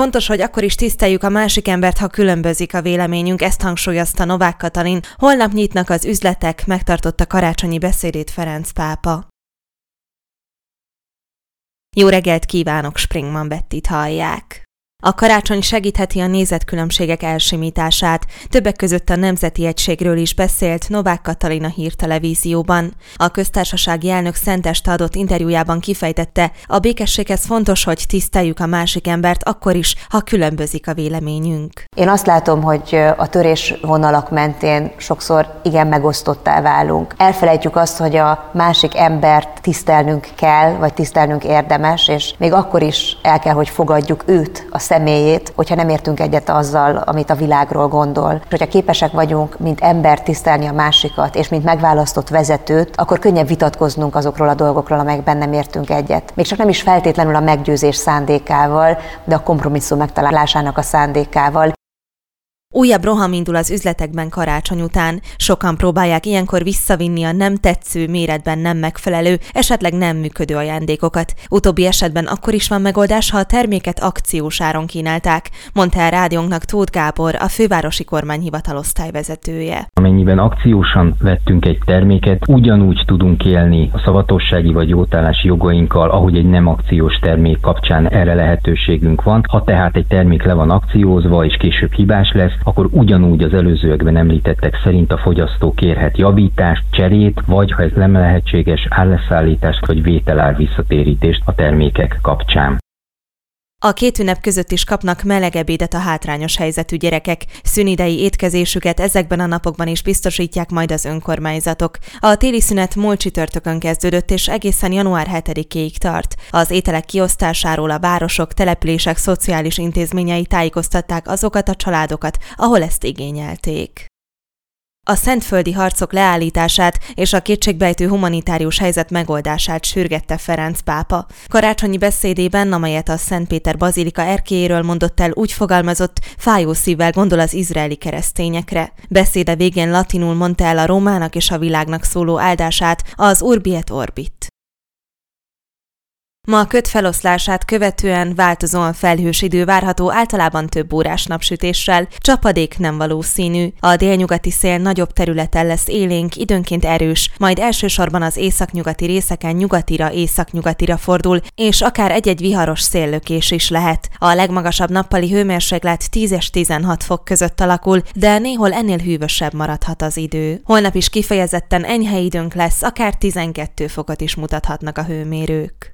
Fontos, hogy akkor is tiszteljük a másik embert, ha különbözik a véleményünk, ezt hangsúlyozta Novák Katalin. Holnap nyitnak az üzletek, megtartotta karácsonyi beszédét Ferenc pápa. Jó reggelt kívánok, Springman Bettit hallják. A karácsony segítheti a nézetkülönbségek elsimítását. Többek között a Nemzeti Egységről is beszélt Novák Katalin a Hírtelevízióban. A köztársasági elnök szenteste adott interjújában kifejtette, a békességhez fontos, hogy tiszteljük a másik embert akkor is, ha különbözik a véleményünk. Én azt látom, hogy a törésvonalak mentén sokszor igen megosztottá válunk. Elfelejtjük azt, hogy a másik embert tisztelnünk kell, vagy tisztelnünk érdemes, és még akkor is el kell, hogy fogadjuk őt, a személyét, hogyha nem értünk egyet azzal, amit a világról gondol. És hogyha képesek vagyunk, mint ember tisztelni a másikat, és mint megválasztott vezetőt, akkor könnyebb vitatkoznunk azokról a dolgokról, amelyekben nem értünk egyet. Még csak nem is feltétlenül a meggyőzés szándékával, de a kompromisszum megtalálásának a szándékával. Újabb roham indul az üzletekben karácsony után. Sokan próbálják ilyenkor visszavinni a nem tetsző, méretben nem megfelelő, esetleg nem működő ajándékokat. Utóbbi esetben akkor is van megoldás, ha a terméket akciós áron kínálták, mondta el rádiónknak Tóth Gábor, a fővárosi kormányhivatal osztályvezetője. Amennyiben akciósan vettünk egy terméket, ugyanúgy tudunk élni a szavatossági vagy jótállási jogainkkal, ahogy egy nem akciós termék kapcsán erre lehetőségünk van. Ha tehát egy termék le van akciózva és később hibás lesz, akkor ugyanúgy az előzőekben említettek szerint a fogyasztó kérhet javítást, cserét, vagy ha ez nem lehetséges, árleszállítást vagy vételár visszatérítést a termékek kapcsán. A két ünnep között is kapnak meleg ebédet a hátrányos helyzetű gyerekek. Szünidei étkezésüket ezekben a napokban is biztosítják majd az önkormányzatok. A téli szünet múlt csütörtökön kezdődött, és egészen január 7-éig tart. Az ételek kiosztásáról a városok, települések szociális intézményei tájékoztatták azokat a családokat, ahol ezt igényelték. A szentföldi harcok leállítását és a kétségbejtő humanitárius helyzet megoldását sürgette Ferenc pápa. Karácsonyi beszédében, amelyet a Szentpéter bazilika erkélyéről mondott el, úgy fogalmazott, fájó szívvel gondol az izraeli keresztényekre. Beszéde végén latinul mondta el a Rómának és a világnak szóló áldását, az Urbi et Orbit. Ma a köd feloszlását követően változóan felhős idő várható, általában több órás napsütéssel, csapadék nem valószínű. A délnyugati szél nagyobb területen lesz élénk, időnként erős, majd elsősorban az északnyugati részeken nyugatira, északnyugatira fordul, és akár egy-egy viharos széllökés is lehet. A legmagasabb nappali hőmérséklet 10 és 16 fok között alakul, de néhol ennél hűvösebb maradhat az idő. Holnap is kifejezetten enyhe időnk lesz, akár 12 fokot is mutathatnak a hőmérők.